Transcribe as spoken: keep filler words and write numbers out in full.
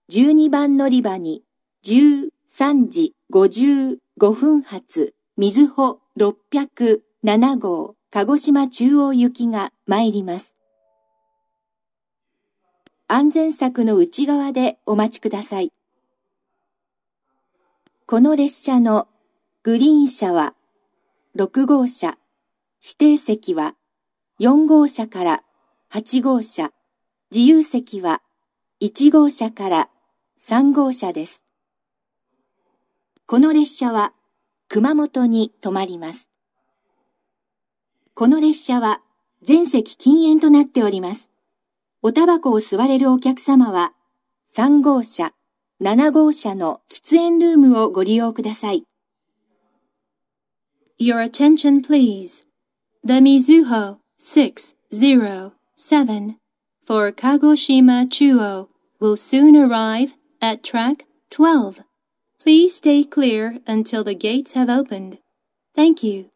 じゅうにばん乗り場にじゅうさんじごじゅうごふん発みずほろっぴゃくなな号鹿児島中央行きが参ります。安全柵の内側でお待ちください。この列車のグリーン車はろく号車、指定席はよん号車からはち号車、自由席はいち号車からさん号車です。この列車は熊本に停まります。この列車は全席禁煙となっております。おタバコを吸われるお客様はさん号車、なな号車の喫煙ルームをご利用ください。 Your attention please. The Mizuho six zero seven for Kagoshima Chuo will soon arrive at track twelve. Please stay clear until the gates have opened. Thank you.